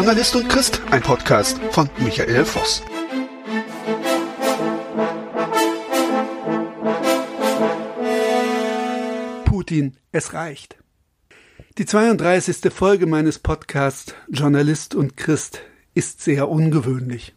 Journalist und Christ, ein Podcast von Michael Voss. Putin, es reicht. Die 32. Folge meines Podcasts Journalist und Christ ist sehr ungewöhnlich.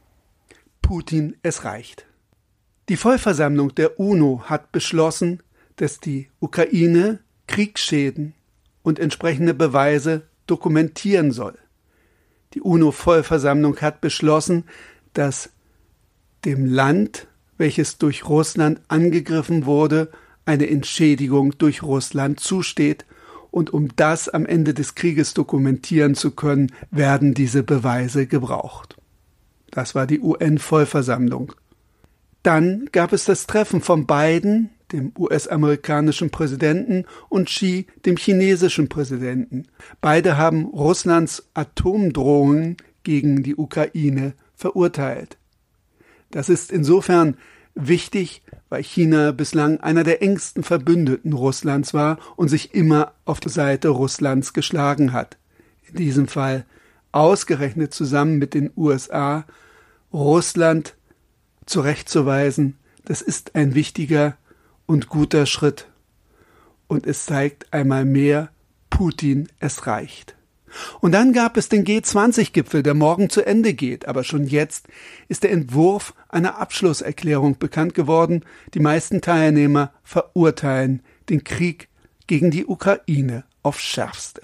Putin, es reicht. Die Vollversammlung der UNO hat beschlossen, dass die Ukraine Kriegsschäden und entsprechende Beweise dokumentieren soll. Die UNO-Vollversammlung hat beschlossen, dass dem Land, welches durch Russland angegriffen wurde, eine Entschädigung durch Russland zusteht, und um das am Ende des Krieges dokumentieren zu können, werden diese Beweise gebraucht. Das war die UN-Vollversammlung. Dann gab es das Treffen von Biden, dem US-amerikanischen Präsidenten, und Xi, dem chinesischen Präsidenten. Beide haben Russlands Atomdrohungen gegen die Ukraine verurteilt. Das ist insofern wichtig, weil China bislang einer der engsten Verbündeten Russlands war und sich immer auf der Seite Russlands geschlagen hat. In diesem Fall ausgerechnet zusammen mit den USA, Russland zurechtzuweisen, das ist ein wichtiger und guter Schritt. Und es zeigt einmal mehr, Putin, es reicht. Und dann gab es den G20-Gipfel, der morgen zu Ende geht. Aber schon jetzt ist der Entwurf einer Abschlusserklärung bekannt geworden. Die meisten Teilnehmer verurteilen den Krieg gegen die Ukraine aufs Schärfste.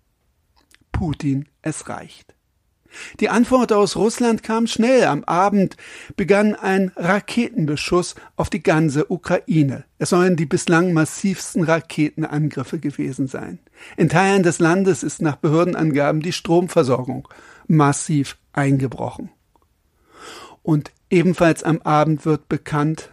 Putin, es reicht. Die Antwort aus Russland kam schnell. Am Abend begann ein Raketenbeschuss auf die ganze Ukraine. Es sollen die bislang massivsten Raketenangriffe gewesen sein. In Teilen des Landes ist nach Behördenangaben die Stromversorgung massiv eingebrochen. Und ebenfalls am Abend wird bekannt,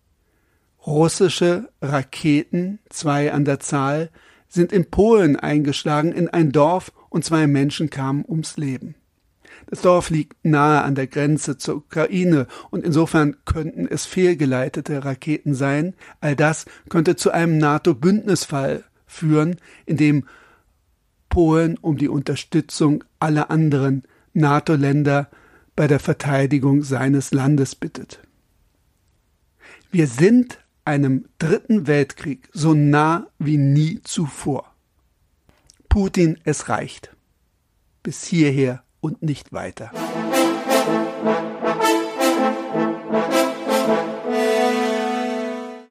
russische Raketen, 2 an der Zahl, sind in Polen eingeschlagen in ein Dorf und 2 Menschen kamen ums Leben. Das Dorf liegt nahe an der Grenze zur Ukraine und insofern könnten es fehlgeleitete Raketen sein. All das könnte zu einem NATO-Bündnisfall führen, in dem Polen um die Unterstützung aller anderen NATO-Länder bei der Verteidigung seines Landes bittet. Wir sind einem 3. Weltkrieg so nah wie nie zuvor. Putin, es reicht. Bis hierher und nicht weiter.